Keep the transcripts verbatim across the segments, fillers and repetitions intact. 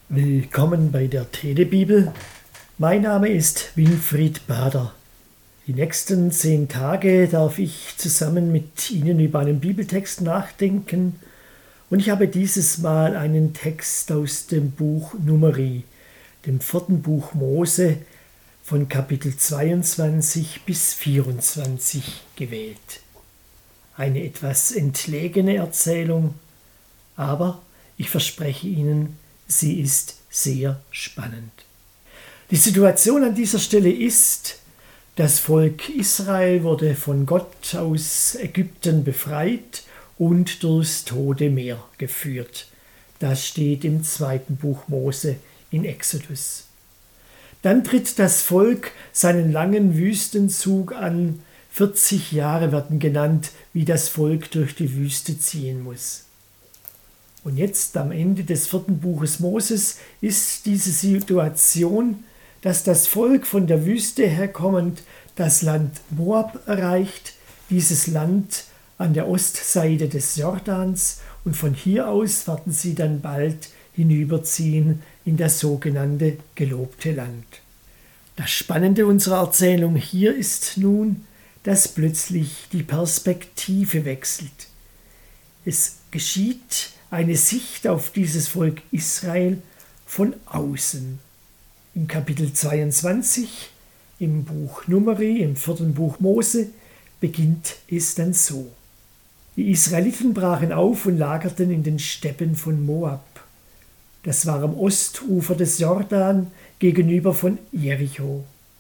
Willkommen bei der Telebibel. Mein Name ist Winfried Bader. Die nächsten zehn Tage darf ich zusammen mit Ihnen über einen Bibeltext nachdenken und ich habe dieses Mal einen Text aus dem Buch Numeri, dem vierten Buch Mose, von Kapitel zweiundzwanzig bis vierundzwanzig gewählt. Eine etwas entlegene Erzählung, aber ich verspreche Ihnen, sie ist sehr spannend. Die Situation an dieser Stelle ist, das Volk Israel wurde von Gott aus Ägypten befreit und durchs Tote Meer geführt. Das steht im zweiten Buch Mose in Exodus. Dann tritt das Volk seinen langen Wüstenzug an. vierzig Jahre werden genannt, wie das Volk durch die Wüste ziehen muss. Und jetzt am Ende des vierten Buches Moses ist diese Situation, dass das Volk von der Wüste herkommend das Land Moab erreicht, dieses Land an der Ostseite des Jordans, und von hier aus werden sie dann bald hinüberziehen in das sogenannte gelobte Land. Das Spannende unserer Erzählung hier ist nun, dass plötzlich die Perspektive wechselt. Es geschieht eine Sicht auf dieses Volk Israel von außen. Im Kapitel zweiundzwanzig, im Buch Numeri, im vierten Buch Mose, beginnt es dann so. Die Israeliten brachen auf und lagerten in den Steppen von Moab. Das war am Ostufer des Jordan gegenüber von Jericho.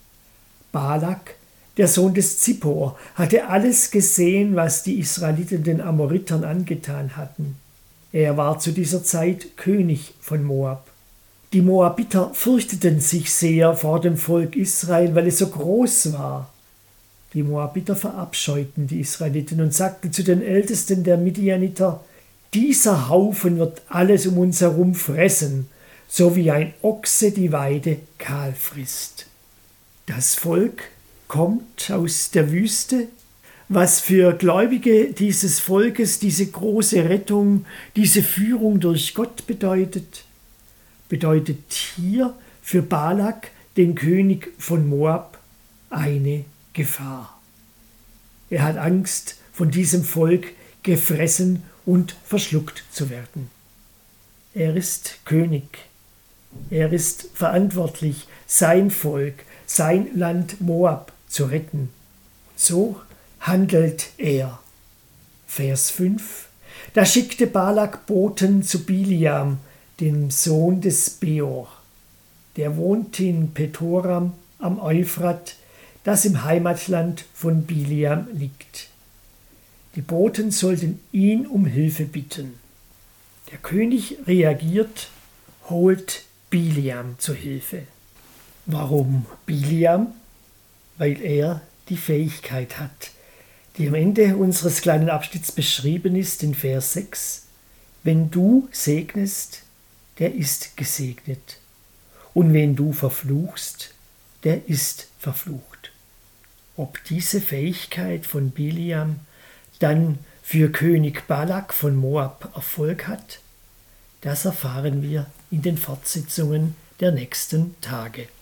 Balak, der Sohn des Zippor, hatte alles gesehen, was die Israeliten den Amoritern angetan hatten. Er war zu dieser Zeit König von Moab. Die Moabiter fürchteten sich sehr vor dem Volk Israel, weil es so groß war. Die Moabiter verabscheuten die Israeliten und sagten zu den Ältesten der Midianiter: Dieser Haufen wird alles um uns herum fressen, so wie ein Ochse die Weide kahl frisst. Das Volk kommt aus der Wüste. Was für Gläubige dieses Volkes diese große Rettung, diese Führung durch Gott bedeutet, bedeutet hier für Balak, den König von Moab, eine Gefahr. Er hat Angst, von diesem Volk gefressen und verschluckt zu werden. Er ist König. Er ist verantwortlich, sein Volk, sein Land Moab zu retten. So handelt er. Vers fünf. Da schickte Balak Boten zu Biliam, dem Sohn des Beor. Der wohnte in Petoram am Euphrat, das im Heimatland von Biliam liegt. Die Boten sollten ihn um Hilfe bitten. Der König reagiert, holt Biliam zur Hilfe. Warum Biliam? Weil er die Fähigkeit hat, die am Ende unseres kleinen Abschnitts beschrieben ist in Vers sechs. Wenn du segnest, der ist gesegnet. Und wenn du verfluchst, der ist verflucht. Ob diese Fähigkeit von Biliam dann für König Balak von Moab Erfolg hat, das erfahren wir in den Fortsetzungen der nächsten Tage.